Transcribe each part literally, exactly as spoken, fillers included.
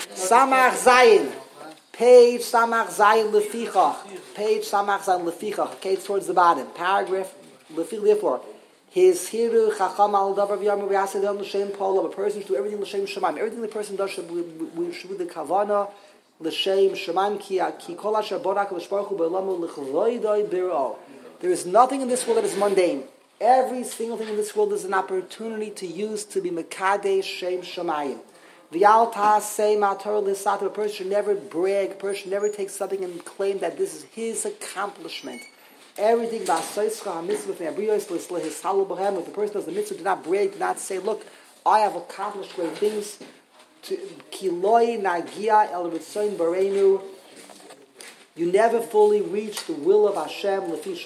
Samach Zayin. Page Samach Zayin Lefichach. Page Samach Zayin Lefichach. Okay, it's towards the bottom. Paragraph Lefichach. Therefore, his hiru chacham al davar v'yamru v'yasadam l'shem polo. A person should do everything l'shem shemaim. Everything the person does should be, should be the kavana l'shem shemaim ki ki kol asher borak l'shbaruch hu b'olamu l'chvoidoi biro. There is nothing in this world that is mundane. Every single thing in this world is an opportunity to use to be mekadesh shem shemayim. V'yalta say mator l'satu. A person should never brag. A person should never take something and claim that this is his accomplishment. Everything ba'asoischa ha'mitzvah v'abriyos l'hishalu b'hem. If the person does the mitzvah, do not brag. Do not say, "Look, I have accomplished great things." Kiloi nagia el ritzoin barenu. You never fully reach the will of Hashem.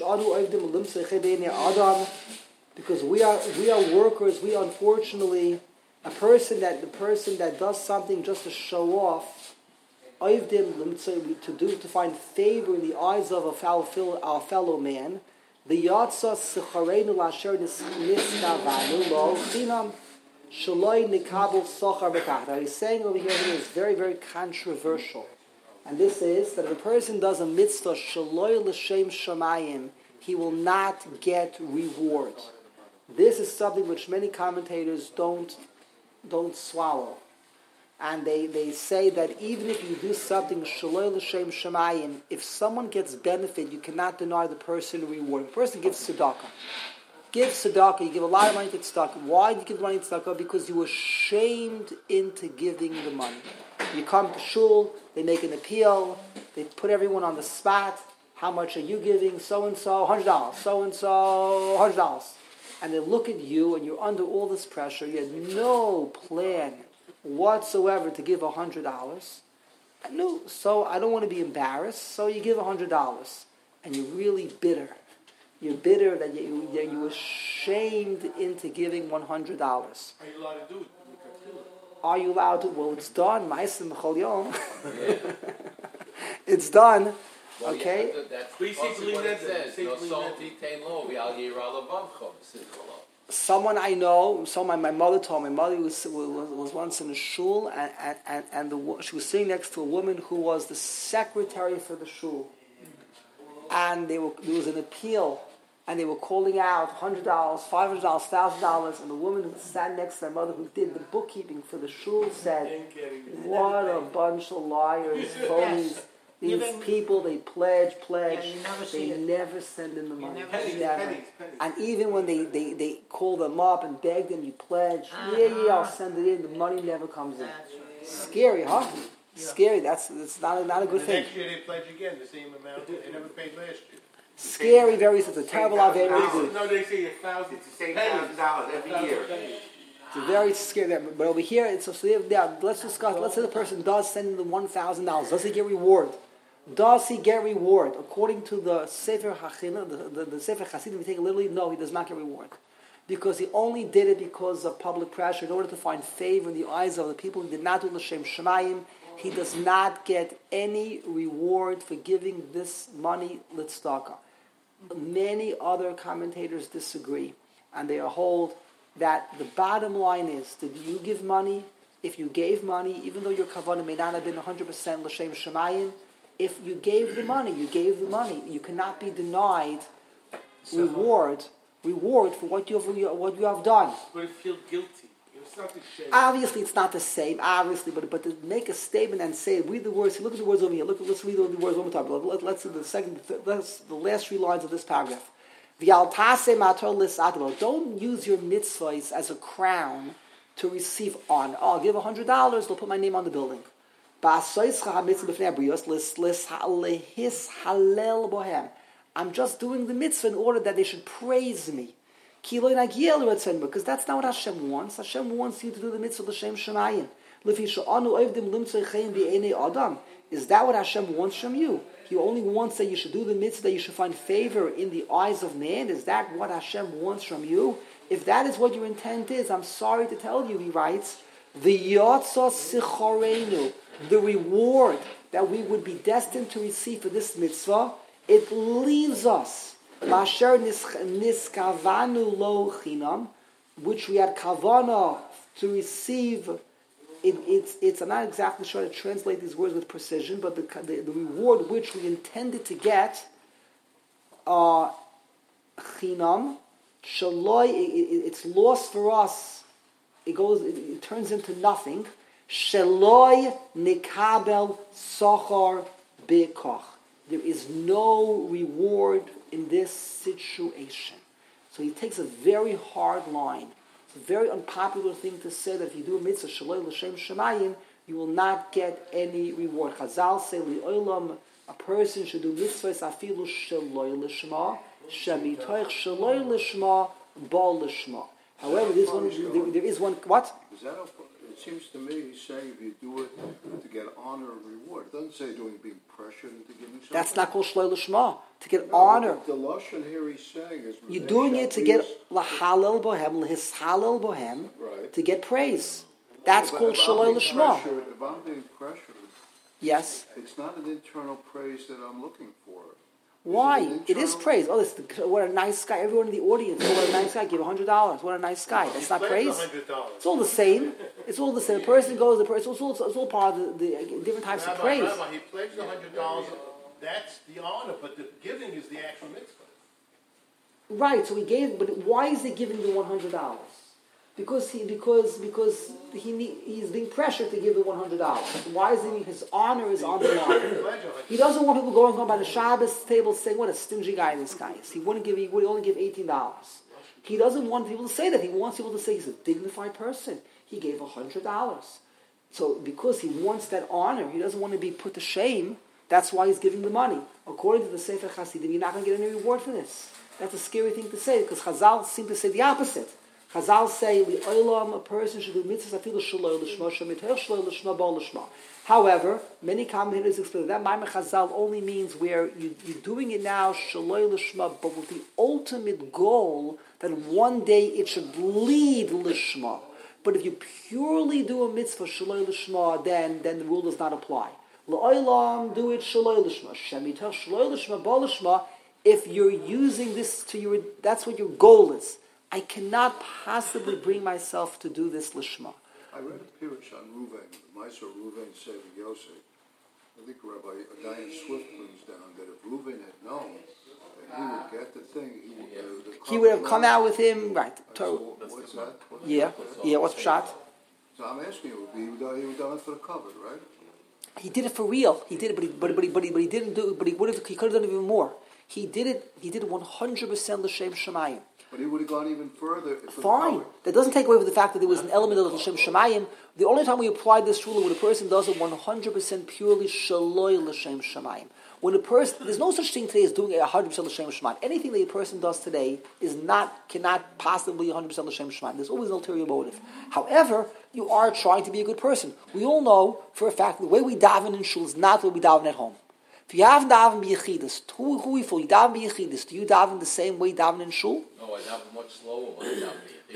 Because we are we are workers. We unfortunately, a person that the person that does something just to show off, to do to find favor in the eyes of a fellow, our fellow man. The yatsa secharenu lasher niskavanu lo chinam shaloi nikabel sochar bekach. He's saying over here that is very very controversial. And this is that if a person does a mitzvah shaloi l'shem shamayim, he will not get reward. This is something which many commentators don't don't swallow, and they, they say that even if you do something shaloi l'shem shamayim, if someone gets benefit, you cannot deny the person a reward. If a person gives tzedakah, give tzedakah, you give a lot of money to tzedakah. Why do you give money to tzedakah? Because you were shamed into giving the money. You come to shul, they make an appeal, they put everyone on the spot. How much are you giving? So-and-so, one hundred dollars. So-and-so, one hundred dollars. And they look at you, and you're under all this pressure. You had no plan whatsoever to give one hundred dollars. No, so I don't want to be embarrassed, so you give one hundred dollars. And you're really bitter. You're bitter that you, that you were shamed into giving one hundred dollars. Are you allowed to do it? Are you allowed to? Well, it's done. Ma'asim b'chol yom. It's done. Well, okay. Yeah, that's basically what it that says. No salty tain lo. We al yirah levavcha. Someone I know, someone my mother told me. My mother was was, was once in a shul, and and and the, she was sitting next to a woman who was the secretary for the shul, and they were there was an appeal. And they were calling out one hundred dollars, five hundred dollars, one thousand dollars. And the woman who sat next to their mother who did the bookkeeping for the shul said, what a bunch of liars, phonies. These people, they pledge, pledge. Yeah, never they never send in the money. never Pennies, Never. pennies, pennies. And even when they, they, they call them up and beg them, you pledge. Uh-huh. Yeah, yeah, I'll send it in. The money never comes in. Scary, huh? Yeah. Scary. That's, that's not, a, not a good the thing. Next year they pledge again the same amount they never paid last year. Scary, very, it's a terrible avera. No, they say a thousand. It's the same thousand dollars every year. It's very scary. But over here, it's so yeah, let's discuss. Let's say the person does send in the one thousand dollars. Does he get reward? Does he get reward according to the Sefer Hachina, the, the, the Sefer Hasidim? We take it literally. No, he does not get reward because he only did it because of public pressure in order to find favor in the eyes of the people. He did not do l'shem shemayim. He does not get any reward for giving this money l'tzedakah. Many other commentators disagree, and they hold that the bottom line is: did you give money? If you gave money, even though your kavanah may not have been one hundred percent l'shem shemayim, if you gave the money, you gave the money. You cannot be denied reward, reward for what you have, what you have done. But if you feel guilty, it's not the shame. Obviously, it's not the same. Obviously, but but to make a statement and say, read the words. Look at the words over here. Look, let's read the words one more time. Let, let's see the second, let's, the last three lines of this paragraph. Don't use your mitzvahs as a crown to receive honor. Oh, I'll give a hundred dollars. They'll put my name on the building. I'm just doing the mitzvah in order that they should praise me. Because that's not what Hashem wants. Hashem wants you to do the mitzvah l'shem shemayim. Is that what Hashem wants from you? He only wants that you should do the mitzvah, that you should find favor in the eyes of man. Is that what Hashem wants from you? If that is what your intent is, I'm sorry to tell you, he writes, the yotza sichorenu, the reward that we would be destined to receive for this mitzvah, it leaves us, masher niskavanu lo chinam, which we had kavana to receive it, it's, it's, I'm not exactly sure how to translate these words with precision, but the, the, the reward which we intended to get, uh, chinam, shaloi, it's lost for us. It goes, it, it turns into nothing. Shaloi nikabel sochar bekoch. There is no reward in this situation. So he takes a very hard line. It's a very unpopular thing to say that if you do a mitzvah shaloi l'shem shemayim, you will not get any reward. Chazal say li'olam, a person should do mitzvahs afilu shaloi l'shma, shemitoich shaloi l'shma, bal l'shma. However, this one, there, there is one, what? Is that a, it seems to me he's saying if you do it to get honor and reward. It doesn't say doing being pressured into giving something. That's not called shaloi l'shma. To get no, honor. The, the lashon here he's saying is you're doing it to get lahalel bohem, lehishalel bohem, right. to get praise. That's yeah, called shaloi l'shma. If I'm being pressured, yes, it's not an internal praise that I'm looking for. Why? It, it is praise. Oh, this, what a nice guy. Everyone in the audience, oh, what a nice guy. Give one hundred dollars. What a nice guy. That's not praise. one hundred dollars. It's all the same. It's all the same. The person goes, the person, it's all, it's all part of the, the different types Rabbi, of praise. Rabbi, he pledged one hundred dollars. That's the honor, but the giving is the actual mitzvah. Right, so he gave, but why is he giving the one hundred dollars? Because he, because, because he need, he's being pressured to give the one hundred dollars. Why is he, his honor is on the line. He doesn't want people going home by the Shabbos table saying, what a stingy guy this guy is. He wouldn't give, he would only give eighteen dollars. He doesn't want people to say that. He wants people to say he's a dignified person. He gave one hundred dollars. So because he wants that honor, he doesn't want to be put to shame, that's why he's giving the money. According to the Sefer Hasidim, you're not going to get any reward for this. That's a scary thing to say, because Chazal seem to say the opposite. Chazal say, "Li'olam, a person should do mitzvahs afilu shaloi l'shma, shemitayach shaloi l'shma, bal l'shma." However, many commentators explain that Maimon Chazal only means where you, you're doing it now shaloi l'shma, but with the ultimate goal that one day it should lead l'shma. But if you purely do a mitzvah shaloi l'shma, then then the rule does not apply. Li'olam, do it shaloi l'shma, shemitayach shaloi l'shma, bal l'shma. If you're using this to your, that's what your goal is. I cannot possibly bring myself to do this lishma. I read a pirush on Ruvain, Meiser Ruvain said to Yosef. I think Rabbi Diane Swift brings down that if Ruvain had known that he would get the thing, he would, uh, the he would have come out with him, right? So, what's that? What's yeah, that? yeah. What's pshat? So I'm asking you, he would he would done it for the cover, right? He did it for real. He did it, but he, but, but, he, but, he, but he didn't do it. But he would have. He could have done even more. He did it. He did it one hundred percent l'shem shemayim. But he would have gone even further. Fine. That doesn't take away from the fact that there was an element of l'shem shemayim. The only time we apply this rule is when a person does it one hundred percent purely shaloi l'shem shemayim. When a person, there's no such thing today as doing it one hundred percent l'shem shemayim. Anything that a person does today is not, cannot possibly one hundred percent l'shem shemayim. There's always an ulterior motive. However, you are trying to be a good person. We all know for a fact the way we daven in shul is not the way we daven at home. If you have daven b'yechidus, who who we for? You daven b'yechidus. Do you daven the same way you daven in shul? No, I daven much slower when I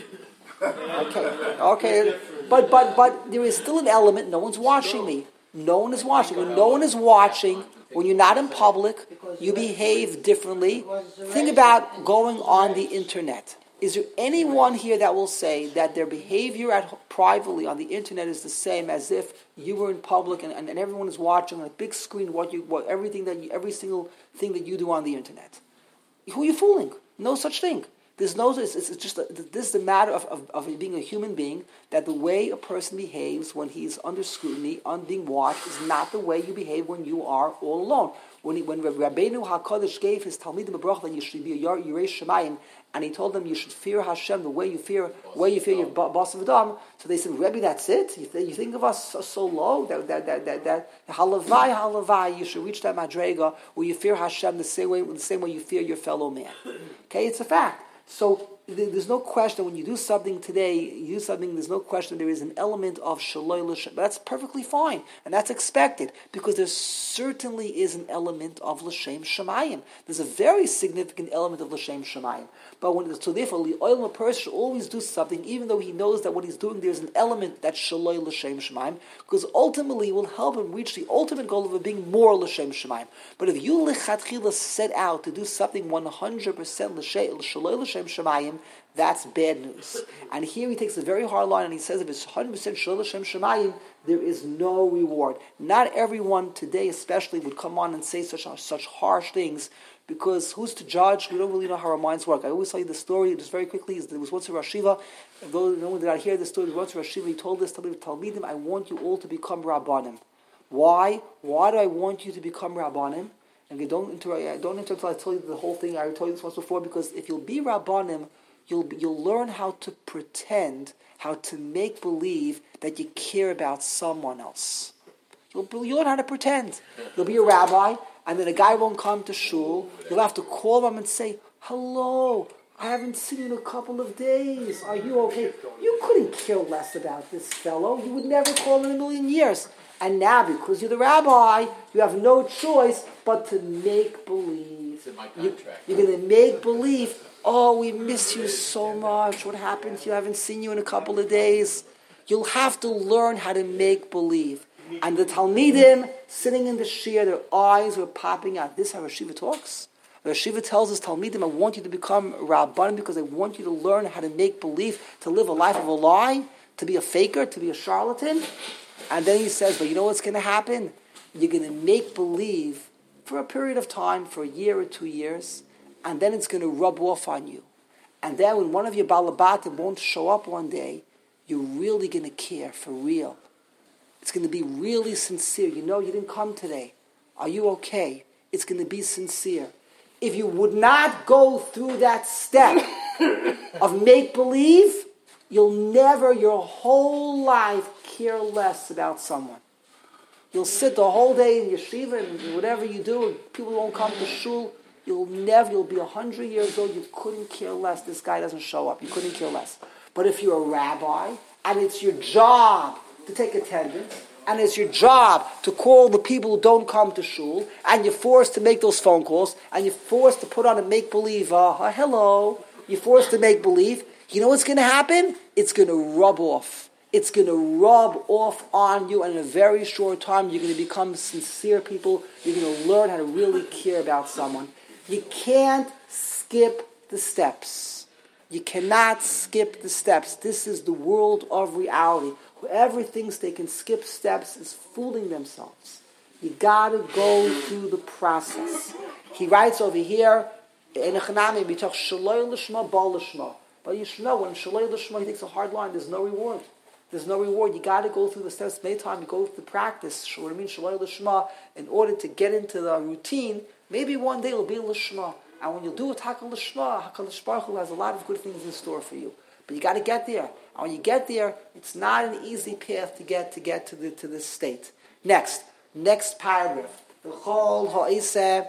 daven b'yechidus. Okay, okay, but but but there is still an element. No one's watching me. No one is watching. When no one is watching, when you're not in public, you behave differently. Think about going on the internet. Is there anyone here that will say that their behavior at privately on the internet is the same as if you were in public and, and, and everyone is watching on a big screen what you what everything that you, every single thing that you do on the internet? Who are you fooling? No such thing. There's no. It's, it's just a, this is the matter of, of, of being a human being. That the way a person behaves when he's under scrutiny, on being watched, is not the way you behave when you are all alone. When he, when Rabbeinu Hakadosh gave his Talmidim a bracha that you should be a Yirei Shemayim, and he told them you should fear Hashem the way you fear, the way you fear your boss of Adam. So they said, Rebbe, that's it. You, th- you think of us so, so low that that that that, that halavai halavai. You should reach that madrega where you fear Hashem the same way the same way you fear your fellow man. Okay, it's a fact. So there's no question when you do something today, you do something, there's no question there is an element of shaloi l'shem. But that's perfectly fine, and that's expected, because there certainly is an element of l'shem shemayim. There's a very significant element of l'shem shemayim. But when so therefore, a person should always do something, even though he knows that what he's doing, there's an element that's shaloi l'shem shemayim, because ultimately it will help him reach the ultimate goal of being more l'shem shemayim. But if you lichatchila set out to do something one hundred percent l'shaloi l'shem shemayim, that's bad news. And here he takes a very hard line and he says if it's one hundred percent Shel Hashem Shemayim, there is no reward. Not everyone today especially would come on and say such such harsh things, because who's to judge? We don't really know how our minds work. I always tell you the story, just very quickly. There was once a Rosh Yeshiva. Though no one did not hear the story, there was once a Rosh Yeshiva. He told this Talmidim, I want you all to become Rabbanim. Why? Why do I want you to become Rabbanim? And don't interrupt, don't interrupt until I tell you the whole thing. I told you this once before, because if you'll be Rabbanim, you'll you'll learn how to pretend, how to make believe that you care about someone else. You'll, you'll learn how to pretend. You'll be a rabbi, and then a guy won't come to shul. You'll have to call him and say, hello, I haven't seen you in a couple of days. Are you okay? You couldn't care less about this fellow. You would never call him in a million years. And now, because you're the rabbi, you have no choice but to make believe. It's in my You, contract. you're going to make believe, oh, we miss you so much. What happened to you? I haven't seen you in a couple of days. You'll have to learn how to make believe. And the Talmidim, sitting in the shir, their eyes were popping out. This is how Rosh Yeshiva talks. Rosh Yeshiva tells us, Talmidim, I want you to become Rabbanim because I want you to learn how to make believe, to live a life of a lie, to be a faker, to be a charlatan. And then he says, but you know what's going to happen? You're going to make believe for a period of time, for a year or two years, and then it's going to rub off on you. And then when one of your balabatim won't show up one day, you're really going to care for real. It's going to be really sincere. You know, you didn't come today. Are you okay? It's going to be sincere. If you would not go through that step of make-believe, you'll never, your whole life, care less about someone. You'll sit the whole day in yeshiva and whatever you do, and people won't come to shul. You'll never, you'll be a hundred years old, you couldn't care less. This guy doesn't show up. You couldn't care less. But if you're a rabbi, and it's your job to take attendance, and it's your job to call the people who don't come to shul, and you're forced to make those phone calls, and you're forced to put on a make-believe, uh, uh, hello, you're forced to make believe, you know what's going to happen? It's going to rub off. It's going to rub off on you, and in a very short time, you're going to become sincere people. You're going to learn how to really care about someone. You can't skip the steps. You cannot skip the steps. This is the world of reality. Whoever thinks they can skip steps is fooling themselves. You got to go through the process. He writes over here, but you should know, when Shalei Lishma, he takes a hard line, there's no reward. There's no reward. You got to go through the steps. Many times you go through the practice, what I mean, Shalei Lishma, in order to get into the routine. Maybe one day it'll be Lishma. And when you do a Taka Lishma, HaKadosh Baruch Hu has a lot of good things in store for you. But you got to get there. And when you get there, it's not an easy path to get to get to the to this state. Next, next paragraph. Anything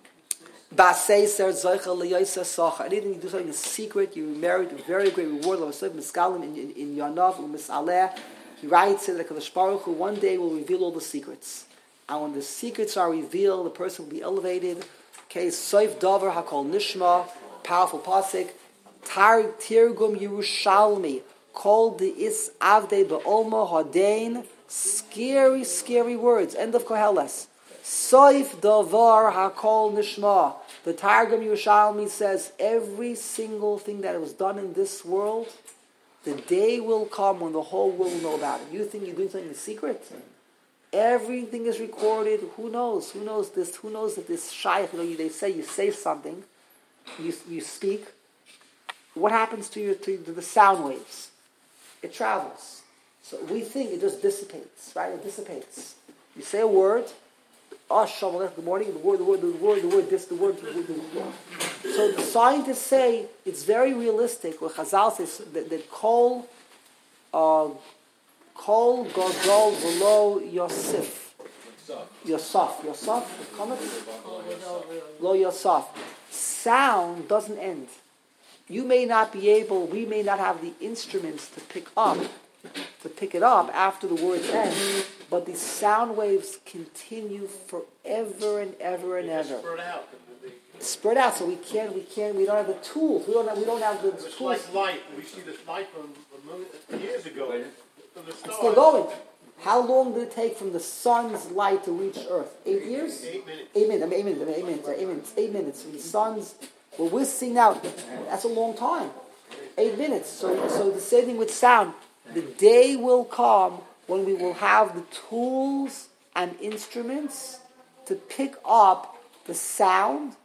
you do something in secret, you merit a very great reward. In, in, in Yanav, he writes that HaKadosh Baruch Hu one day will reveal all the secrets. And when the secrets are revealed, the person will be elevated. Okay, Soif Dover HaKol Nishma, powerful pasuk. Tar Tirgum Yerushalmi, called the Is Avde Be'olma Hadein. Scary, scary words. End of Koheles. Soif Dover HaKol Nishma. The Targum Yerushalmi says every single thing that was done in this world, the day will come when the whole world will know about it. You think you're doing something in secret? Everything is recorded. Who knows? Who knows this? Who knows that this shaykh, you know, they say you say something, you you speak. What happens to your to the sound waves? It travels. So we think it just dissipates, right? It dissipates. You say a word. Oh, shalom, good morning. The word, the word, the word, the word, this, the word, the word, the word. So the scientists say it's very realistic. What Chazal says that, that kol, uh, kol gadol v'lo Yosef, Yosef, Yosef, comment? Lo Yosef. Sound doesn't end. You may not be able. We may not have the instruments to pick up, to pick it up after the words end. But the sound waves continue forever and ever and ever. Spread out. Spread out, so we can't, we can't, we don't have the tools. We don't have, we don't have the It's tools. like light. We see this light from a million years ago. From the It's stars. still going. How long did it take from the sun's light to reach Earth? Eight years? Eight minutes. Eight minutes. I mean, eight minutes. I mean, eight minutes. Eight minutes. Eight minutes. From the sun's. What we're seeing now, that's a long time. Eight minutes. So, so the same thing with sound. The day will come when we will have the tools and instruments to pick up the sound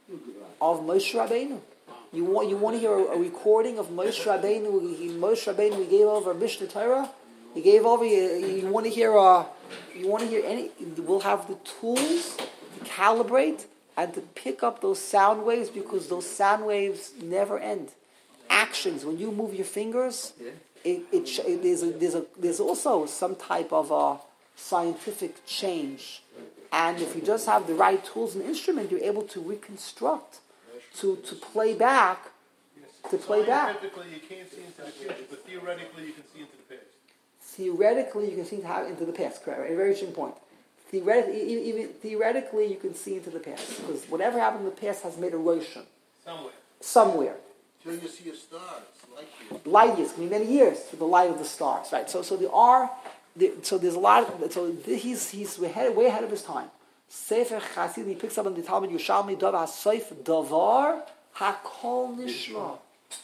of Moshe Rabbeinu. You want you want to hear a, a recording of Moshe Rabbeinu? He, Moshe Rabbeinu, he gave over Mishnah Torah. He gave over. You, you want to hear? Uh, you want to hear any? We'll have the tools to calibrate and to pick up those sound waves because those sound waves never end. Actions. When you move your fingers, it, it, it there's a, there's a there's also some type of a scientific change. And if you just have the right tools and instrument, you're able to reconstruct. To, to play back, to play back. Scientifically, you can't see into the future, but theoretically, you can see into the past. Theoretically, you can see into the past. Correct. A very interesting point. Theoretically, even theoretically, you can see into the past because whatever happened in the past has made a roshan Somewhere. Somewhere. Till you see a star, it's light years. Light years, can be many years to the light of the stars. Right. So, so there are. The, so there's a lot. Of, so he's he's way ahead, way ahead of his time. Sefer Chasid, he picks up on the Talmud Yerushalmi, Davar HaSoif, Davar HaKol Nishma.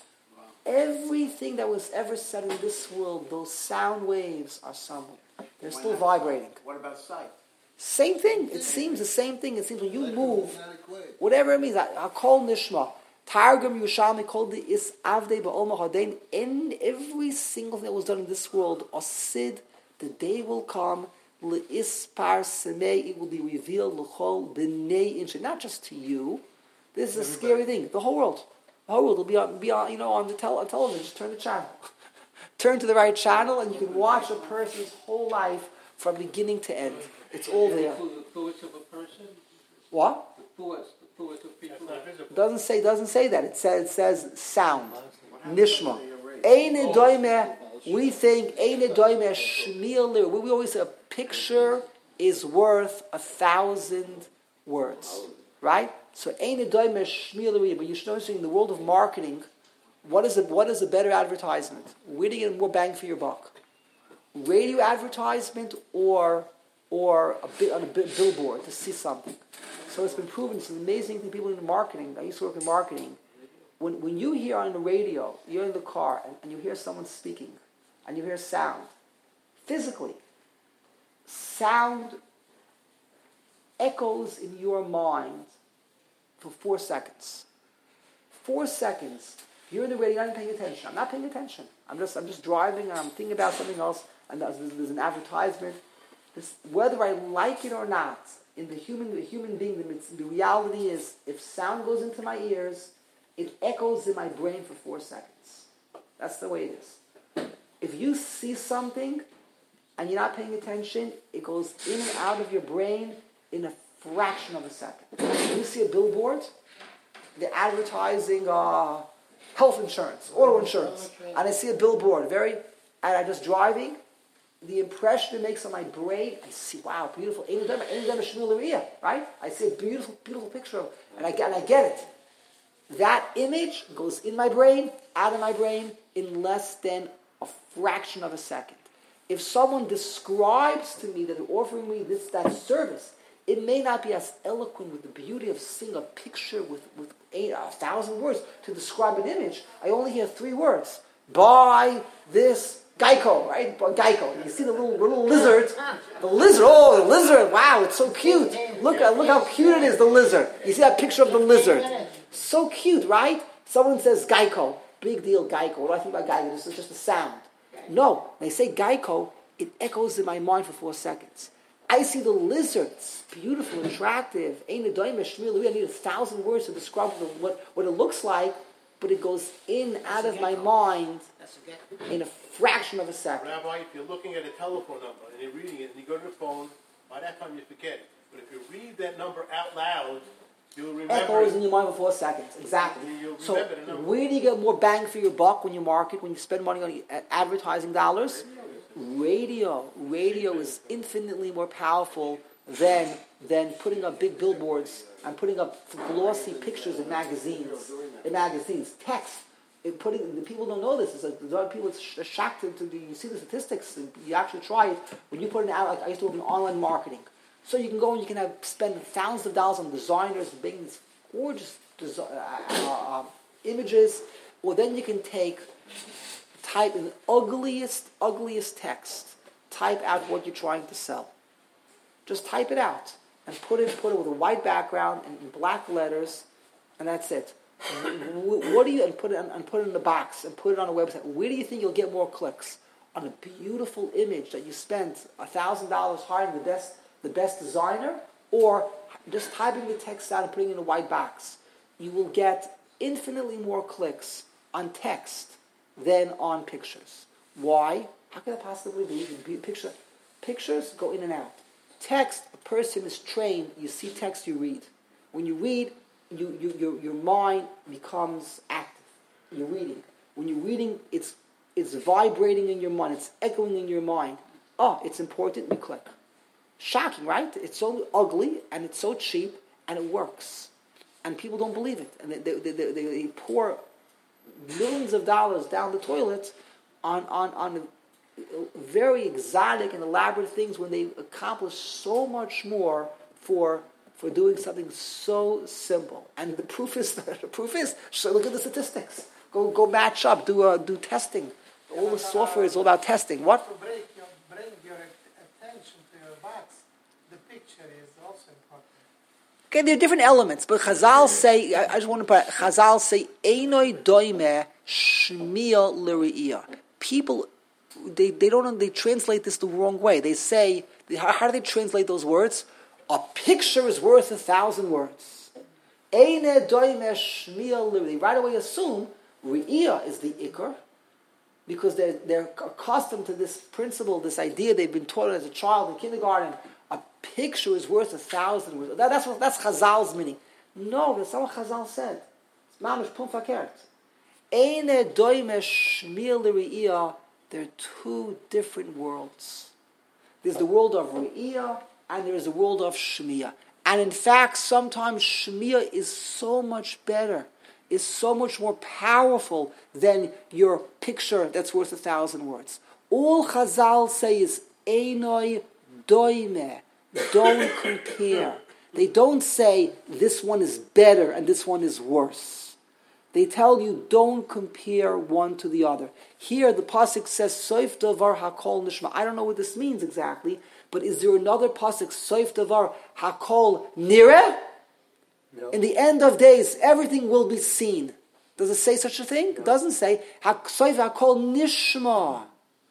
Everything that was ever said in this world, those sound waves are somewhere. They're still vibrating. What about sight? Same thing. It seems the same thing. It seems when you move, whatever it means, HaKol Nishma. Targum Yerushalmi called the Is Avdei Ba'ol Mahadein. In every single thing that was done in this world, Osid, the day will come, Le'ispar Semei, it will be revealed l'chol b'nei inshe, not just to you. This is a scary thing. The whole world, the whole world will be on, be on, you know, on the tel- on television. Just turn the channel, turn to the right channel, and you can watch a person's whole life from beginning to end. It's all there. The thoughts of a person. What? The thoughts, the thoughts of people. Doesn't say doesn't say that. It says it says sound, nishma. Eine doime. We think eine doime shmiel. We always say a picture is worth a thousand words, right? So eine doime shmiel. But you should notice in the world of marketing, what is a what is a better advertisement? Where do you get more bang for your buck? Radio advertisement or or a bit on a billboard to see something. So it's been proven. It's an amazing thing. People in marketing. I used to work in marketing. When when you hear on the radio, you're in the car and, and you hear someone speaking, and you hear sound, physically, sound echoes in your mind for four seconds. Four seconds. You're in the radio. You're not paying attention. I'm not paying attention. I'm just I'm just driving and I'm thinking about something else. And there's, there's an advertisement. This, whether I like it or not, in the human the human being, the, the reality is, if sound goes into my ears, it echoes in my brain for four seconds. That's the way it is. If you see something and you're not paying attention, it goes in and out of your brain in a fraction of a second. If you see a billboard, they're advertising uh, health insurance, auto insurance, and I see a billboard, very, and I'm just driving, the impression it makes on my brain, I see, wow, beautiful, right? I see a beautiful, beautiful picture of it, and I get, and I get it. That image goes in my brain, out of my brain, in less than a fraction of a second. If someone describes to me that they're offering me this, that service, it may not be as eloquent with the beauty of seeing a picture with, with eight, a thousand words to describe an image. I only hear three words. Buy this Geico, right? Geico. And you see the little little lizard. The lizard, oh, the lizard, wow, it's so cute. Look, look how cute it is, the lizard. You see that picture of the lizard. So cute, right? Someone says Geico. Big deal, Geico. What do I think about Geico? This is just a sound. No, they say Geico, it echoes in my mind for four seconds. I see the lizard. It's beautiful, attractive. I need a thousand words to describe what, what it looks like, but it goes in, out of my mind in a fraction of a second. Rabbi, if you're looking at a telephone number and you're reading it and you go to the phone, by that time you forget it. But if you read that number out loud, you'll remember echoes it. in your mind for four seconds. Exactly. You'll So remember the number. where do you get more bang for your buck when you market, when you spend money on advertising dollars? Radio. Radio is infinitely more powerful than than putting up big billboards and putting up glossy pictures in magazines. In magazines, text. In putting the people don't know this. It's like, a lot of people are shocked to, to the, you see the statistics. And you actually try it when you put an ad. Like I used to work in online marketing, so you can go and you can have spend thousands of dollars on designers making these gorgeous desi- uh, uh, uh, images. Or then you can take, type in the ugliest, ugliest text, type out what you're trying to sell. Just type it out and put it, put it with a white background and in black letters, and that's it. What do you and put it and put it in the box and put it on a website? Where do you think you'll get more clicks? On a beautiful image that you spent a thousand dollars hiring the best the best designer, or just typing the text out and putting it in a white box? You will get infinitely more clicks on text than on pictures. Why? How can I possibly be? Picture, pictures go in and out. Text, a person is trained. You see text, you read. When you read, you, you your your mind becomes active. You're reading. When you're reading, it's it's vibrating in your mind. It's echoing in your mind. Oh, it's important. You click. Shocking, right? It's so ugly and it's so cheap and it works, and people don't believe it, and they they, they, they, they pour millions of dollars down the toilet on on on very exotic and elaborate things when they accomplish so much more for for doing something so simple. And the proof is the proof is so look at the statistics. Go go match up. Do uh, do testing. All the software is all about testing. What? To break your, bring your attention to your box, the picture is also important. Okay, there are different elements, but Chazal say, I, I just want to put, Chazal say, Einoi doime shmiya l're'iyah. People, they, they don't, they translate this the wrong way. They say, how, how do they translate those words? A picture is worth a thousand words. Einoi doime shmiya l're'iyah. They right away assume re'iyah is the ikar, because they're, they're accustomed to this principle, this idea they've been taught as a child in kindergarten. A picture is worth a thousand words. That, that's what that's Chazal's meaning. No, that's not what Chazal said. It's mamish pum fakert. Eine doime shmiya l're'iyah. There are two different worlds. There's the world of re'iyah and there is the world of shmiya. And in fact, sometimes shmiya is so much better, is so much more powerful than your picture that's worth a thousand words. All Chazal say is einoi doime. Don't compare. They don't say this one is better and this one is worse. They tell you don't compare one to the other. Here the pasuk says soif davar hakol nishma. I don't know what this means exactly, but is there another pasuk soif davar hakol nireh? No. In the end of days, everything will be seen. Does it say such a thing? No. It doesn't say soif hakol nishma.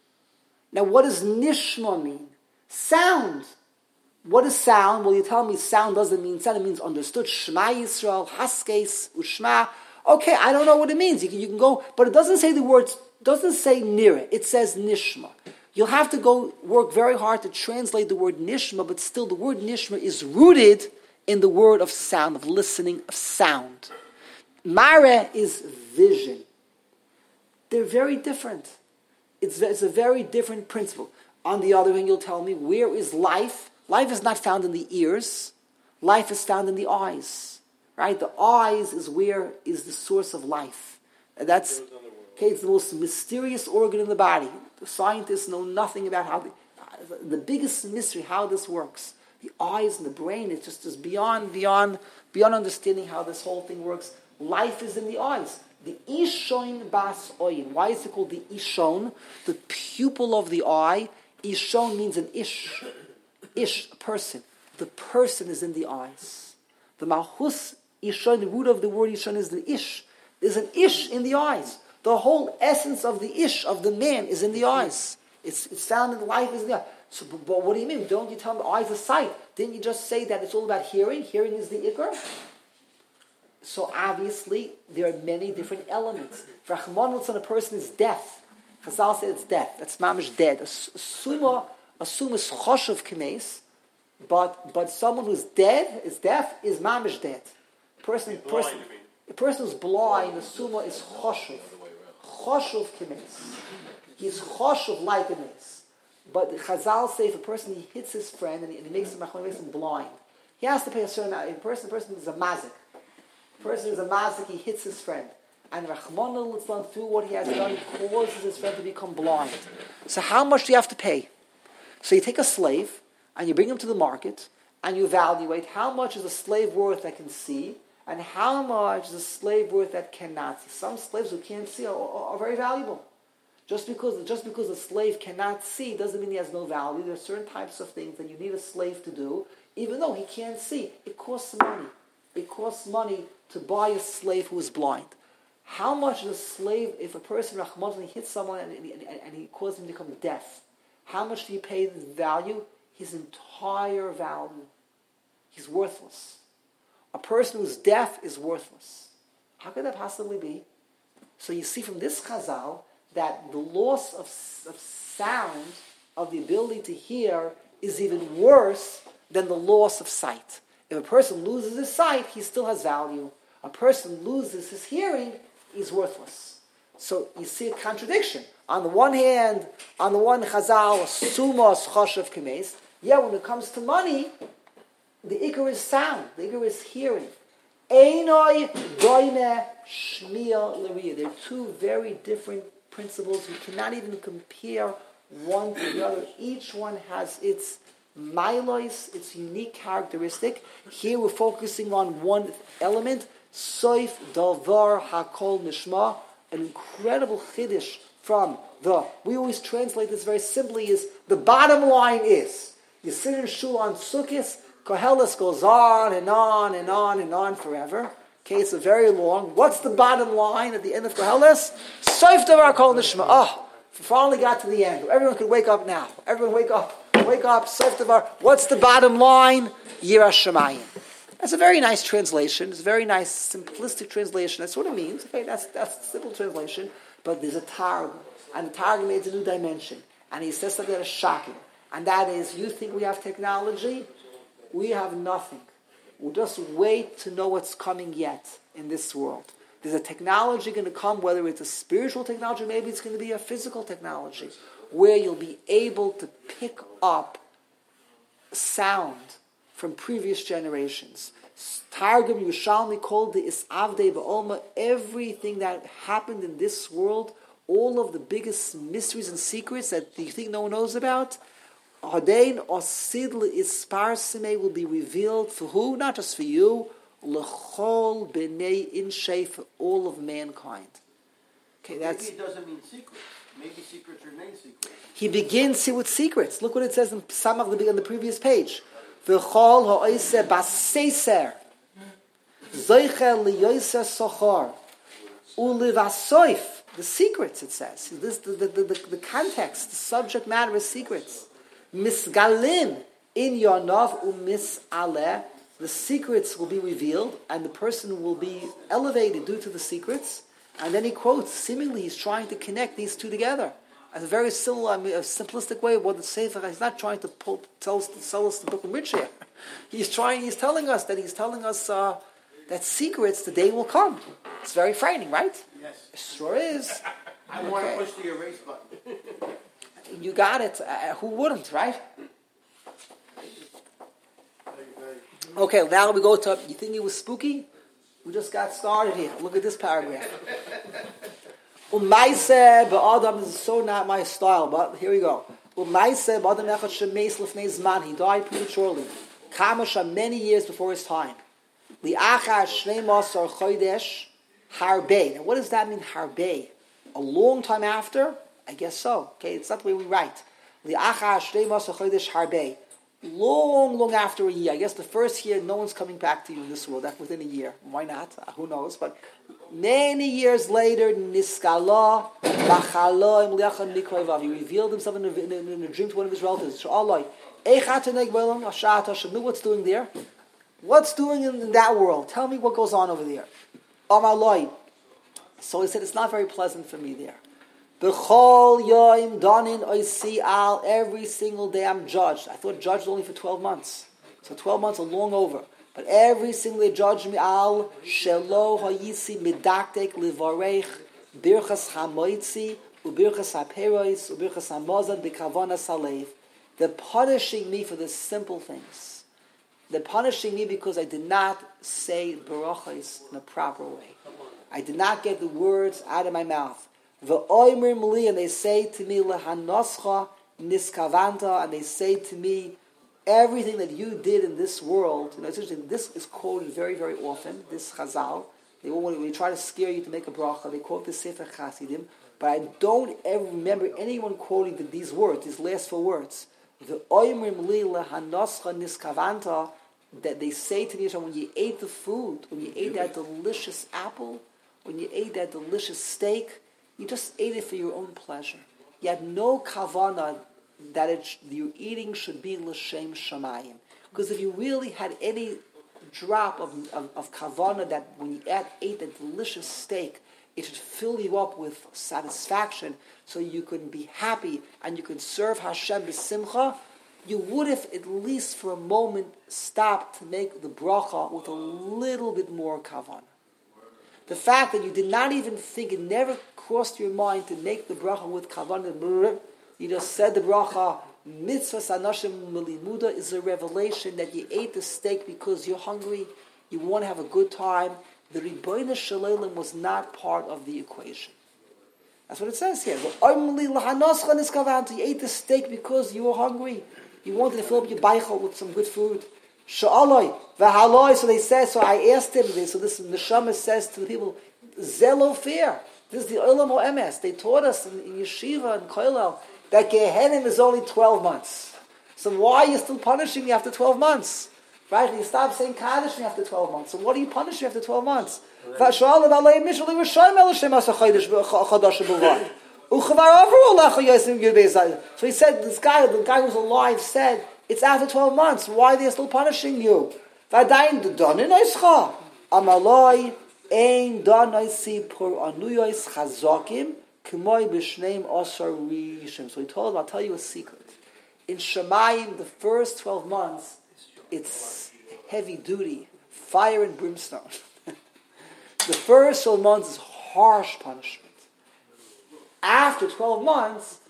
Now, what does nishma mean? Sound. What is sound? Well, you tell me sound doesn't mean sound. It means understood. Shema Yisrael, Haskes, Ushma. Okay, I don't know what it means. You can, you can go, but it doesn't say the words, doesn't say nira. It says nishma. You'll have to go work very hard to translate the word nishma, but still the word nishma is rooted in the word of sound, of listening, of sound. Mare is vision. They're very different. It's, it's a very different principle. On the other hand, you'll tell me, where is life? Life is not found in the ears. Life is found in the eyes. Right? The eyes is where is the source of life. And that's okay, it's the most mysterious organ in the body. The scientists know nothing about how the, the biggest mystery, how this works. The eyes and the brain, it's just is beyond, beyond, beyond understanding how this whole thing works. Life is in the eyes. The Ishon Bas Oyin. Why is it called the Ishon? The pupil of the eye. Ishon means an ish. Ish, a person. The person is in the eyes. The Malchus Ishon, the root of the word Ishon is the ish. There's an ish in the eyes. The whole essence of the ish, of the man, is in the eyes. It's, it's found in life is in the eye. So, but, but what do you mean? Don't you tell me the eyes are sight? Didn't you just say that it's all about hearing? Hearing is the ikar? So obviously, there are many different elements. For Achman, a person is deaf. Chazal said it's deaf. That's mamish dead. A suma, a suma is choshev k'meis, but but someone who's dead, is deaf, is mamish dead. Person, person, a person who's blind, a suma is choshev. Choshev k'meis. He's choshev like a meis. But the Chazal say if a person he hits his friend and he, and he makes him makes him blind, he has to pay a certain amount. A person, a person is a mazik. A person is a mazik. He hits his friend. And Rahman al through what he has done, he causes his friend to become blind. So how much do you have to pay? So you take a slave, and you bring him to the market, and you evaluate how much is a slave worth that can see, And how much is a slave worth that cannot see? Some slaves who can't see are, are, are very valuable. Just because, just because a slave cannot see doesn't mean he has no value. There are certain types of things that you need a slave to do, even though he can't see. It costs money. It costs money to buy a slave who is blind. How much is a slave, if a person, Rahman, hits someone and, and, and he causes him to become deaf, how much do you pay the value? His entire value. He's worthless. A person who's deaf is worthless. How could that possibly be? So you see from this chazal that the loss of, of sound, of the ability to hear, is even worse than the loss of sight. If a person loses his sight, he still has value. A person loses his hearing, he's worthless. So you see a contradiction. On the one hand, on the one chazal, sumos choshev kemes. Yeah, when it comes to money, the ikar is sound. The ikar is hearing. Einoi doine shmiya l'riyah. They're two very different principles. You cannot even compare one to the other. Each one has its milos, its unique characteristic. Here we're focusing on one element. Soif davar hakol nishma. An incredible chiddush from the, we always translate this very simply, is the bottom line is, you sit in shul on Sukkot, Koheles goes on and on and on and on forever. Okay, it's a very long. What's the bottom line at the end of Koheles? Soif davar hakol nishma. Oh, finally got to the end. Everyone could wake up now. Everyone wake up. Wake up, soif davar. What's the bottom line? Yiras Shamayim. That's a very nice translation. It's a very nice, simplistic translation. That's what it means. Okay, that's that's a simple translation. But there's a targum, and the targum adds a new dimension. And he says something that is shocking, and that is, you think we have technology? We have nothing. We'll just wait to know what's coming yet in this world. There's a technology going to come, whether it's a spiritual technology, maybe it's going to be a physical technology, where you'll be able to pick up sound from previous generations. Targum Yerushalmi called the Isavdei Ba'olma. Everything that happened in this world, all of the biggest mysteries and secrets that you think no one knows about, Hadein Osid Isparsime will be revealed for who? Not just for you, L'chol B'nei Inshay, for all of mankind. Okay, that's. Maybe it doesn't mean secrets. Maybe secrets remain secrets. He begins here with secrets. Look what it says in Samach on the previous page. V'chol ha'oiseh baseiser zoicher liyoser sochor ulivasoif. The secrets, it says. This the, the, the, the context, the subject matter is secrets. Misgalim in yonav u'misaleh. The secrets will be revealed, and the person will be elevated due to the secrets. And then he quotes, seemingly he's trying to connect these two together. As a very similar, I mean, a simplistic way of what the Sefer, he's not trying to pull, tell us, tell us the book of Mitzvah. He's trying, he's telling us that he's telling us uh, that secrets, the day will come. It's very frightening, right? Yes. It sure is. I want to push the erase button. You got it. Uh, who wouldn't, right? Okay, now we go to, you think it was spooky? We just got started here. Look at this paragraph. Umaise ba'adam, this is so not my style, but here we go. Umaise ba'adam echad shemeis lifnei zman, he died prematurely. Kamasha, many years before his time. Li'achar shnei masar chodesh harbei. Now what does that mean, harbei? A long time after? I guess so. Okay, it's not the way we write. Li'achar shnei masar chodesh harbei. Long, long after a year. I guess the first year, no one's coming back to you in this world. That's within a year. Why not? Uh, who knows? But many years later, Niskala, Bachala, Imliachan Nikroivav. He revealed himself in a, in, a, in a dream to one of his relatives. Sha'alai, Echataneg Bailam, Ashat Hashem. Knew what's doing there. What's doing in, in that world? Tell me what goes on over there. Amalai. So he said, it's not very pleasant for me there. B'chol yoim danin oisi al. Every single day I'm judged. I thought judged only for twelve months. So twelve months are long over. But every single day judge me al shelo hayisi midaktek livarech birchas hamoitzi ubirchas haperois ubirchas hamazon b'kavana salev. They're punishing me for the simple things. They're punishing me because I did not say barachos in a proper way. I did not get the words out of my mouth. V'oimer mli, and they say to me lehanoscha niskavanta, and they say to me everything that you did in this world, you know, it's interesting, this is quoted very, very often, this Chazal. They all, when they try to scare you to make a bracha, they quote the Sefer Chasidim, but I don't ever remember anyone quoting the, these words, these last four words. The oimrim li lehanoscha niskavanta, that they say to the Yisrael, when you ate the food, when you ate that delicious apple, when you ate that delicious steak, you just ate it for your own pleasure. You had no kavana that it, your eating should be l'shem shamayim. Because if you really had any drop of, of, of kavana that when you ate, ate that delicious steak, it should fill you up with satisfaction so you could be happy and you could serve Hashem b'simcha, you would have at least for a moment stopped to make the bracha with a little bit more kavanah. The fact that you did not even think, it never crossed your mind to make the bracha with kavanah, you just said the bracha, mitzvahs anashim melimuda, is a revelation that you ate the steak because you're hungry, you want to have a good time. The Ribono Shel Olam was not part of the equation. That's what it says here. You ate the steak because you were hungry. You wanted to fill up your beichel with some good food. Sha'aloi, v'haloi, so they said, so I asked him this, so this Neshama says to the people, Zelo fear. This is the Olam HaEmes. They taught us in, in Yeshiva and Koilel that Gehenim is only twelve months. So why are you still punishing me after twelve months? Right? You stop saying Kaddish me after twelve months. So what are you punishing after twelve months? So he said, this guy, the guy who's alive said, it's after twelve months. Why are they still punishing you? So he told him, I'll tell you a secret. In Shemayim, the first twelve months, it's heavy duty, fire and brimstone. The first twelve months is harsh punishment. After twelve months,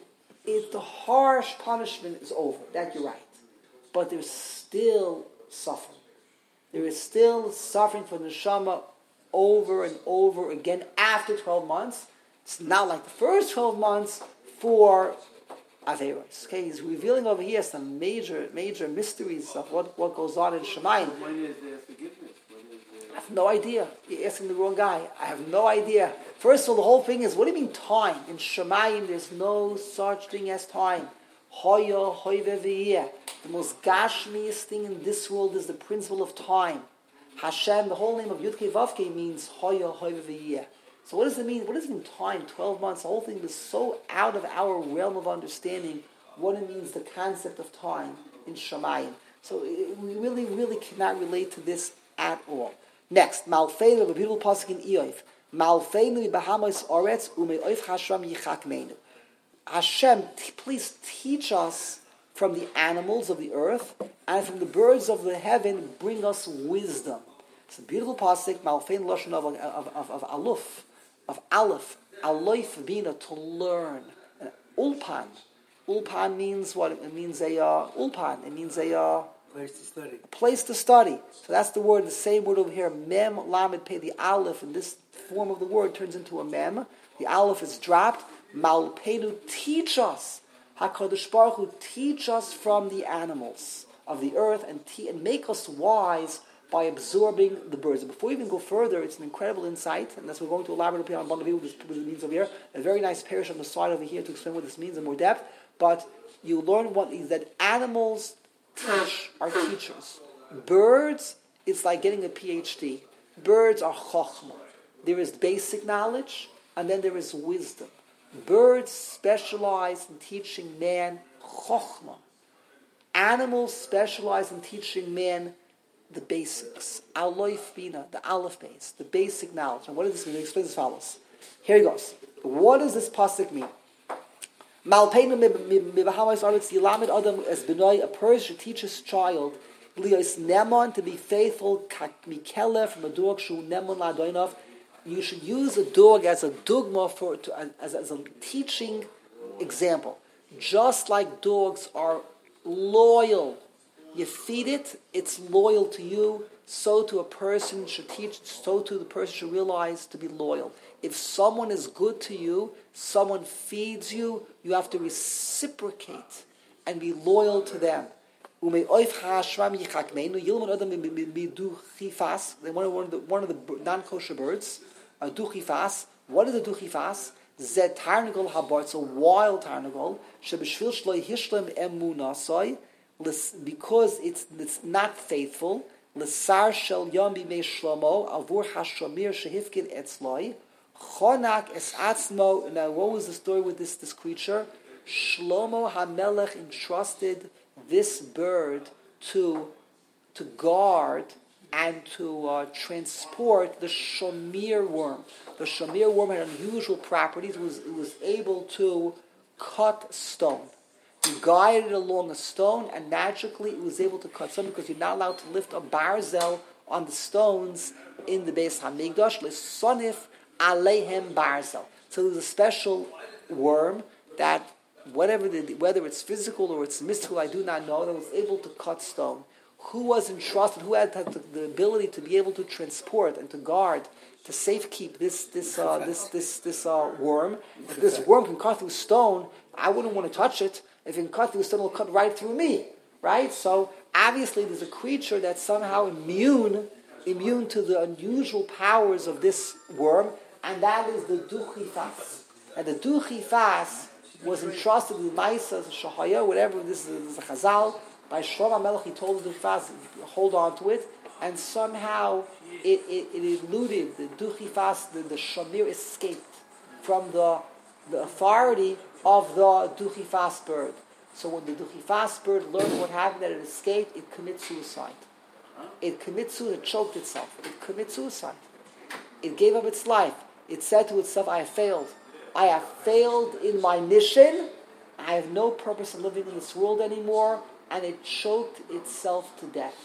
it, the harsh punishment is over. That you're right. But there's still suffering. There is still suffering for the neshama over and over again after twelve months. It's not like the first twelve months for Averos. Okay, he's revealing over here some major, major mysteries of what, what goes on in Shemayim. When is the forgiveness? When is the... I have no idea. You're asking the wrong guy. I have no idea. First of all, the whole thing is, what do you mean time? In Shemayim, there's no such thing as time. Hoya, hoyve v'yeh. The most gashmiest thing in this world is the principle of time. Hashem, the whole name of Yudke Vavke means Hoya, hoyve v'yeh. So what does it mean? What does it mean time? Twelve months. The whole thing is so out of our realm of understanding what it means, the concept of time in Shemayim. So it, we really, really cannot relate to this at all. Next, Malfeinu, a beautiful pasuk in Iyov. Malfeinu b'hamos oretz ume'oif Hashem yichakmeinu. Hashem, t- please teach us from the animals of the earth and from the birds of the heaven. Bring us wisdom. It's a beautiful pasuk. Malfeinu lashon of of of, of aluf. Of aleph, aloif bina, to learn. And ulpan, ulpan means what? It means a uh, ulpan. It means a uh, Place to study. place to study. So that's the word. The same word over here. Mem lamed pei. The aleph in this form of the word turns into a mem. The aleph is dropped. Malpeinu, teach us. Hakadosh Baruch Hu, teach us from the animals of the earth and te- and make us wise by absorbing the birds. And before we even go further, it's an incredible insight, and that's what we're going to elaborate upon what this, what it means over here. A very nice parish on the side over here to explain what this means in more depth. But you learn what is that animals teach are teachers. Birds, it's like getting a P H D. Birds are chokhmah. There is basic knowledge, and then there is wisdom. Birds specialize in teaching man chokhmah. Animals specialize in teaching man the basics. Aloif bina, the aleph base, the basic knowledge. And what does this mean? He explains as follows. Here he goes. What does this pasuk mean? Malpeinu mibahamas aretz yilamed adam as benoi, a person should teach his child lios nemon, to be faithful, mikele, from a dog shu nemon ladoinov. You should use a dog as a dogma for to, as, as a teaching example. Just like dogs are loyal. You feed it, it's loyal to you. So too a person should teach, so too the person should realize to be loyal. If someone is good to you, someone feeds you, you have to reciprocate and be loyal to them. Umei oif hashram yichakmeinu yilman adam midu chifas. One of the one of the non-kosher birds, a duchifas. What is a duchifas? Zet tarnagol habar. It's a wild tarnagol. Shebeshvil shloi hishlem emunasoi. Because it's it's not faithful. L'sar shel yom b'mei shlomo avur hashamir shehifkin etzloi. Chonak es atzmo. Now, what was the story with this this creature? Shlomo HaMelech entrusted this bird to to guard and to uh, transport the shamir worm. The shamir worm had unusual properties. It was, it was able to cut stone. He guided it along a stone, and magically it was able to cut stone because you're not allowed to lift a barzel on the stones in the Beis Hamikdash. L'sonif aleihem barzel. So there was a special worm that, whatever the, whether it's physical or it's mystical, I do not know, that was able to cut stone. Who was entrusted, who had the, the ability to be able to transport and to guard, to safekeep this this uh, this this this uh, worm? If this worm can cut through stone, I wouldn't want to touch it. If it can cut through stone, it'll cut right through me, right? So obviously there's a creature that's somehow immune, immune to the unusual powers of this worm, and that is the duchifas. And the duchifas was entrusted with Maisa, Shahaya, whatever, this is, this is a Chazal. By Shlomo HaMelech, he told the Duchifas, hold on to it, and somehow it, it, it eluded, the Duchifas, the, the Shamir escaped from the, the authority of the Duchifas bird. So when the Duchifas bird learned what happened, that it escaped, it commits suicide. It commits suicide, it choked itself. It commits suicide. It gave up its life. It said to itself, I have failed. I have failed in my mission. I have no purpose in living in this world anymore. And it choked itself to death.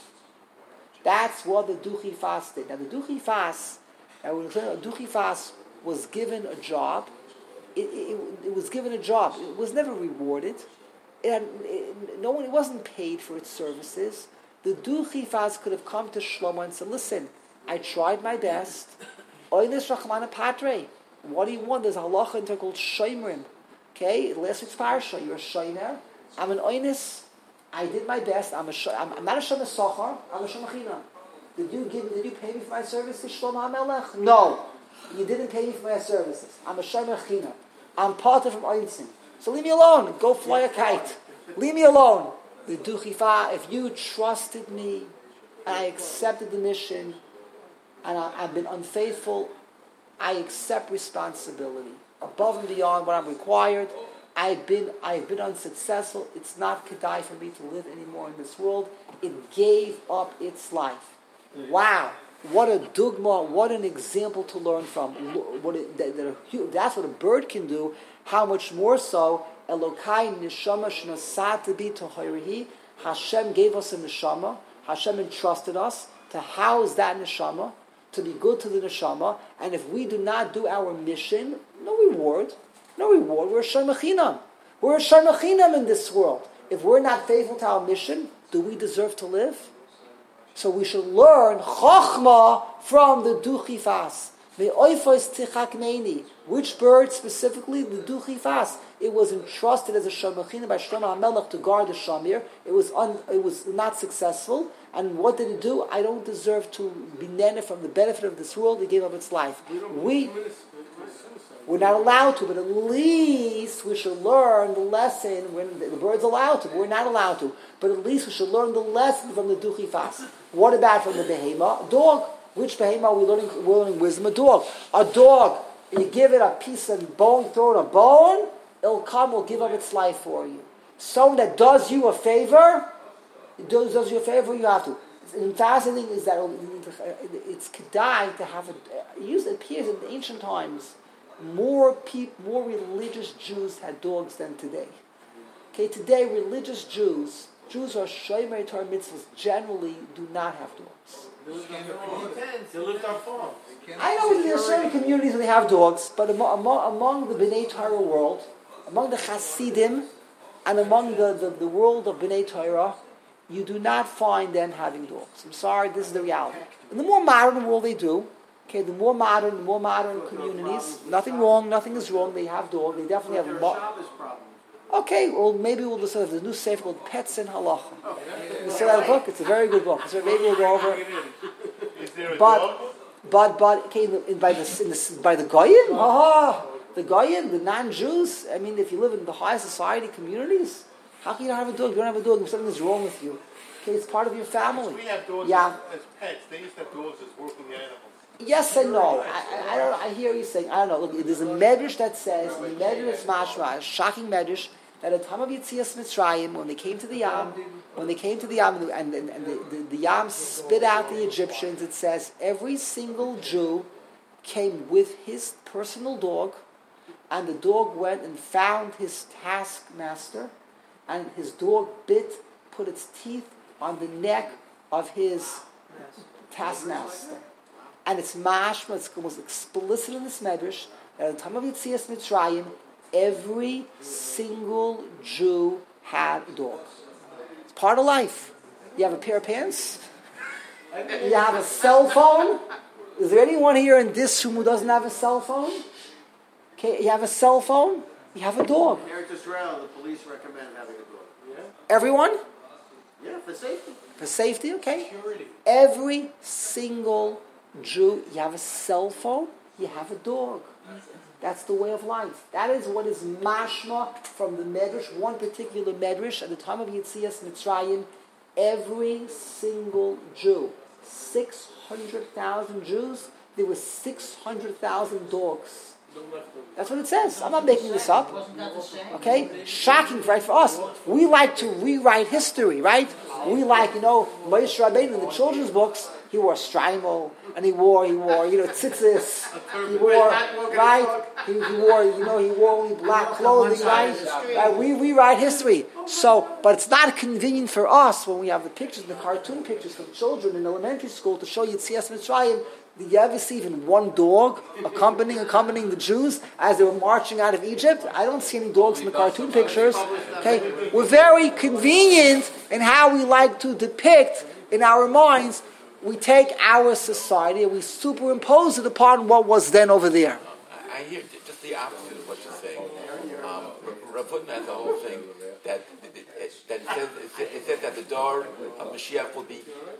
That's what the Duchifas did. Now the Duchifas, now when Duchifas was given a job, it, it, it was given a job. It was never rewarded. It had, it, no one, it wasn't paid for its services. The Duchifas could have come to Shlomo and said, listen, I tried my best. Oinis Rachmana Patre. What do you want? There's a halacha in there called Shoimrim. Okay, last week's parasha, you're a Shomer. I'm an Oinis. I did my best. I'm a sh- I'm, I'm not a Shomer Sochar. I'm a Shomer China. Did you give? Did you pay me for my services, Shlomo HaMelech? No, you didn't pay me for my services. I'm a Shomer China. I'm parted from Einstein. So leave me alone. Go fly a kite. Leave me alone. The Duchifa. If you trusted me, and I accepted the mission, and I, I've been unfaithful, I accept responsibility above and beyond what I'm required. I've been I've been unsuccessful. It's not kedai for me to live anymore in this world. It gave up its life. Wow. What a dugma, what an example to learn from. What it, that, that, that's what a bird can do. How much more so, Elokai neshama shnasat bi tohirihi. Hashem gave us a neshama. Hashem entrusted us to house that neshama, to be good to the neshama. And if we do not do our mission, no reward. No reward. We're a Shomer Chinam. We're a Shomer Chinam in this world. If we're not faithful to our mission, do we deserve to live? So we should learn Chochmah from the Duchifas. Which bird specifically? The Duchifas. It was entrusted as a Shomer Chinam by Shlomo HaMelech to guard the Shamir. It was un, it was not successful. And what did it do? I don't deserve to be nene from the benefit of this world. It gave up its life. We... We're not allowed to, but at least we should learn the lesson when the bird's allowed to. We're not allowed to. But at least we should learn the lesson from the Duchifas. What about from the Behema? A dog. Which Behema are we learning, we're learning wisdom? A dog. A dog, you give it a piece of bone, throw it a bone, it'll come, will give up its life for you. Someone that does you a favor, does, does you a favor, you have to. The fascinating thing is that it's kedai to have a, it appears in ancient times, More peop, more religious Jews had dogs than today. Okay, today religious Jews, Jews are Shomer Torah mitzvahs, generally do not have dogs. They lived on farms. I know there are certain communities where they have dogs, but among, among, among the Bnei Torah world, among the Hasidim, and among the, the, the world of Bnei Torah, you do not find them having dogs. I'm sorry, this is the reality. In the more modern world they do. Okay, the more modern, the more modern communities, nothing wrong, nothing is wrong. They have dogs. They definitely have. Mo- Okay, well, maybe we'll just have the new sefer called Pets in Halacha. You see that book? It's a very good book. So maybe we'll go over it. Is there a But, dog? but, but, okay, in, in, by the in the by the goyim, ah, the goyim, the non-Jews. I mean, if you live in the high society communities, how can you not have a dog? You don't have a dog if something is wrong with you. Okay, it's part of your family. We have dogs Yeah. as, as pets. They used to have dogs as working animals. Yes and no. I, I, I don't. I hear you saying. I don't know. Look, there's a medrash that says the medrash mashma, a shocking medrash, that at the time of Yetzias Mitzrayim, when they came to the Yam, when they came to the Yam, and, and, and the, the, the Yam spit out the Egyptians, it says every single Jew came with his personal dog, and the dog went and found his taskmaster, and his dog bit, put its teeth on the neck of his taskmaster. And it's mashma, it's almost explicit in this medrash, that at the time of Yetzias Mitzrayim, every single Jew had a dog. It's part of life. You have a pair of pants? You have a cell phone? Is there anyone here in this room who doesn't have a cell phone? Okay, you have a cell phone? You have a dog. Here at Israel, the police recommend having a dog. Yeah? Everyone? Yeah, for safety. For safety, okay. Security. Every single Jew, you have a cell phone, you have a dog. That's the way of life. That is what is mashma from the medrash, one particular medrash, at the time of Yetzias Mitzrayim, every single Jew, six hundred thousand Jews, there were six hundred thousand dogs. That's what it says. I'm not making this up. Okay? Shocking, right, for us. We like to rewrite history, right? We like, you know, Moshe Rabbeinu in the children's books, he wore straimo, and he wore, he wore, you know, tzitzis. He wore, right? He, he wore, you know, he wore only black clothing, right? right? We rewrite history. So, but it's not convenient for us when we have the pictures, the cartoon pictures from children in elementary school to show Yetzias Mitzrayim. Did you ever see even one dog accompanying accompanying the Jews as they were marching out of Egypt? I don't see any dogs in the cartoon pictures. Okay, we're very convenient in how we like to depict in our minds. We take our society and we superimpose it upon what was then over there. I hear just the opposite of what you're saying. Um, Rav Hutner has the whole thing that that it says, it says that the door of Mashiach will be.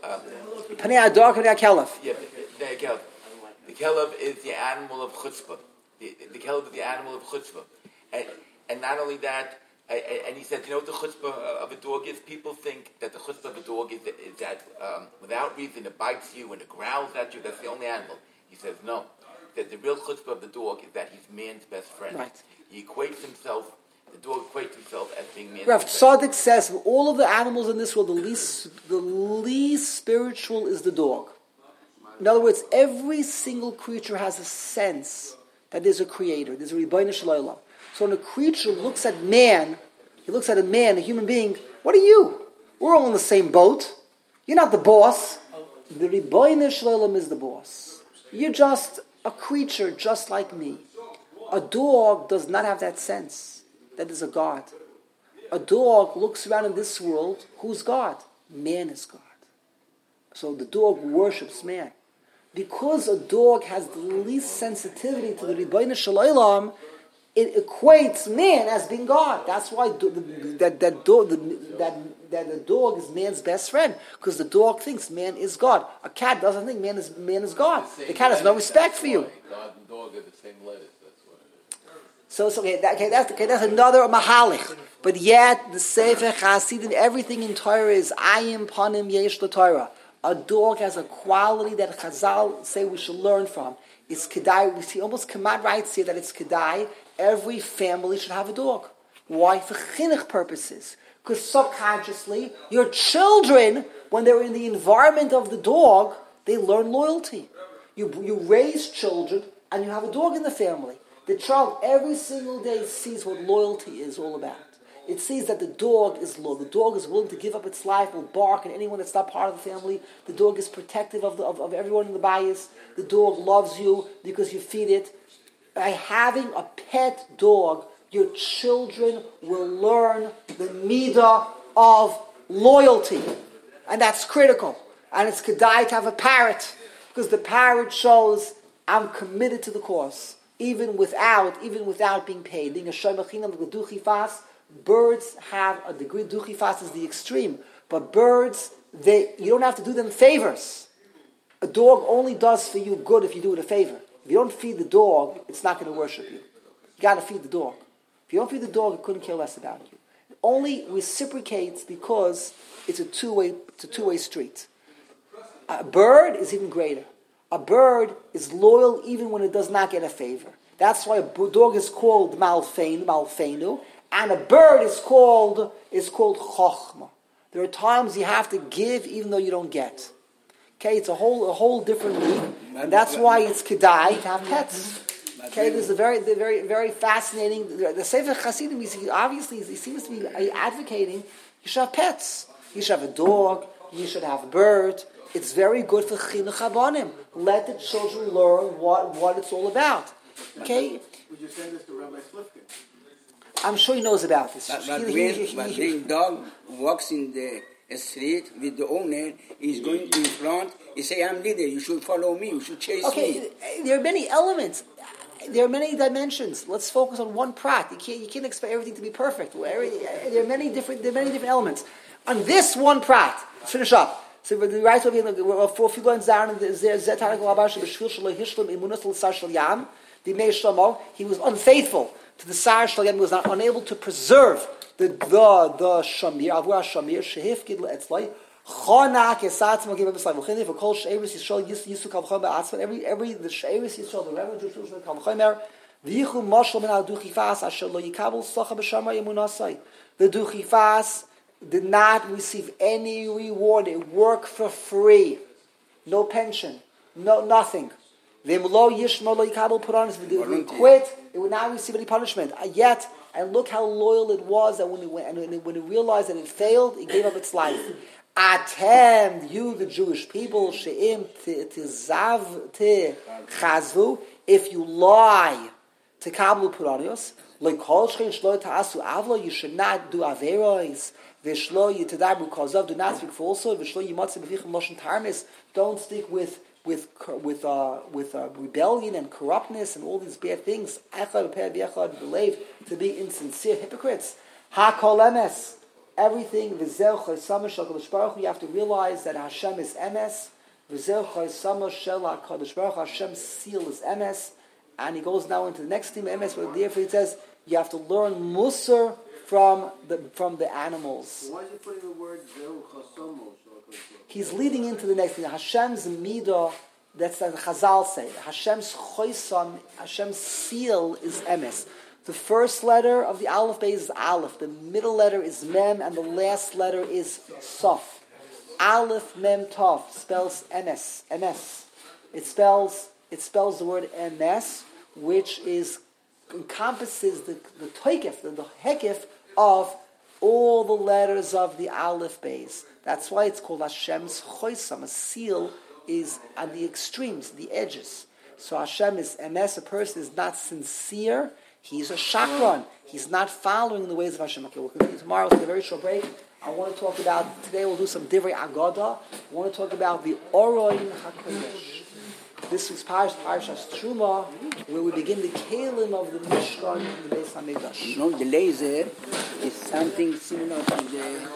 Panei Adar, Panei Kelef. Yeah, the Kelef. The Kelef is the animal of chutzpah. The, the Kelef is the animal of chutzpah, and and not only that. And he said, you know what the chutzpah of a dog is? People think that the chutzpah of a dog is, is that um, without reason it bites you and it growls at you. That's the only animal. He says, no. That the real chutzpah of the dog is that he's man's best friend. Right. He equates himself, the dog equates himself as being man's Rav best friend. Tzadok says, of all of the animals in this world, the least, the least spiritual is the dog. In other words, every single creature has a sense that there's a creator. There's a Rebbeinu Shel Olam. So when a creature looks at man, he looks at a man, a human being, what are you? We're all in the same boat. You're not the boss. The Rebbeinu Shel Olam is the boss. You're just a creature just like me. A dog does not have that sense that there's a God. A dog looks around in this world, who's God? Man is God. So the dog worships man. Because a dog has the least sensitivity to the Rebbeinu Shel Olam, it equates man as being God. That's why do, the, that that dog the, that that the dog is man's best friend, because the dog thinks man is God. A cat doesn't think man is man is God. The cat has no respect for you. God and dog are the same letters. That's what it is. So, so okay, that, okay, that's okay. That's another mahalich. But yet the Sefer Chasidim, everything in Torah is ayim panim yesh l'Torah. A dog has a quality that Chazal say we should learn from. It's kedai. We see almost Kamad writes here that it's kedai. Every family should have a dog. Why? For chinuch purposes. Because subconsciously, your children, when they're in the environment of the dog, they learn loyalty. You, you raise children, and you have a dog in the family. The child every single day sees what loyalty is all about. It sees that the dog is loyal. The dog is willing to give up its life, will bark at anyone that's not part of the family. The dog is protective of, the, of, of everyone in the bias. The dog loves you because you feed it. By having a pet dog, your children will learn the midah of loyalty. And that's critical. And it's kedai to have a parrot, because the parrot shows I'm committed to the cause, even without even without being paid. Being a shomer chinam l'geduchi fas, birds have a degree. Duchifas is the extreme, but birds, they you don't have to do them favors. A dog only does for you good if you do it a favor. If you don't feed the dog, it's not going to worship you. You got to feed the dog. If you don't feed the dog, it couldn't care less about you. It only reciprocates because it's a two-way, it's a two-way street. A bird is even greater. A bird is loyal even when it does not get a favor. That's why a dog is called malfeinu, malfeinu, and a bird is called is called chochma. There are times you have to give even though you don't get. Okay, it's a whole a whole different league, and that's why it's kedai to have pets. Okay, this is a very very very fascinating. The Sefer Hasidim, obviously, he seems to be advocating you should have pets. You should have a dog. You should have a bird. It's very good for chinuch habanim. Let the children learn what, what it's all about. Okay. Would you send this to Rabbi Slifkin? I'm sure he knows about this. But, but He- when, he- he- but he- the dog walks in the street with the owner, he's going in front, he say, I'm leader, you should follow me, you should chase me. Okay, there are many elements. There are many dimensions. Let's focus on one prat. You can't, you can't expect everything to be perfect. There are many different, there are many different elements. On this one prat, let's finish up. So the right of the four few lines down, there Zet Haraklabash B'Shvil Shelo Hishlam Imunas L'Sar Shel Yam. The Mei Shlomo, he was unfaithful to the Sar Shel Yam. He was not unable to preserve the the the Shamir Avur Shamir Shehif Gid Le'etzlai. Chana Kesatz Magim B'Sai V'Chini for Kol She'eris Yisrael Yis Yisu Kavchom Ba'atzman. Every every the She'eris Yisrael, the reverend Jewish Yisrael Kavchomer. V'Yichu Moshel Min Al Duchifas Asher Lo Yikabel Socha B'Shamar Yemunasai. The Duchifas did not receive any reward. They work for free. No pension. No nothing. They would quit. They would not receive any punishment. Yet, and look how loyal it was that when it, went, and when it realized that it failed, it gave up its life. Atem, you the Jewish people, she'im tizav te chazvu, if you lie to kablu puranios, like kol shein shlo ta'asu avlo, you should not do averos. V'shlo yitadabu kazav, do not speak falsehood. V'shlo yimatze b'fichem loshen tarmis, don't speak with with with uh, with uh, rebellion and corruptness and all these bad things. Echad b'peh v'echad b'leiv, to be insincere hypocrites. Ha-kol emes, everything. V'zeh chaysamah shel Kadosh Baruch Hu, you have to realize that Hashem is emes. V'zeh chaysamah shel Kadosh Baruch Hu, Hashem's seal is emes. And he goes now into the next theme, emes, where therefore he says you have to learn musar from the from the animals. Why is he putting the word Zeru Chasamos? He's leading into the next thing. Hashem's midah, that's what the Chazal say. Hashem's choisam, Hashem's seal is emes. The first letter of the Aleph Beis is Aleph. The middle letter is Mem, and the last letter is Sof. Aleph Mem Tov spells emes. Emes. It spells it spells the word emes, which is encompasses the the toikif, the, the hekif of all the letters of the Aleph Beis. That's why it's called Hashem's choisam. A seal is on the extremes, the edges. So Hashem is emes. A person is not sincere. He's a shakran. He's not following the ways of Hashem. Okay, we'll continue tomorrow. It's a very short break. I want to talk about, today we'll do some Divrei Agada. I want to talk about the Oroin HaKodesh. This is Parashas Parashas Truma, where we begin the Kalim of the Mishkan in the Beis HaMikdash. You know, the laser is something similar to the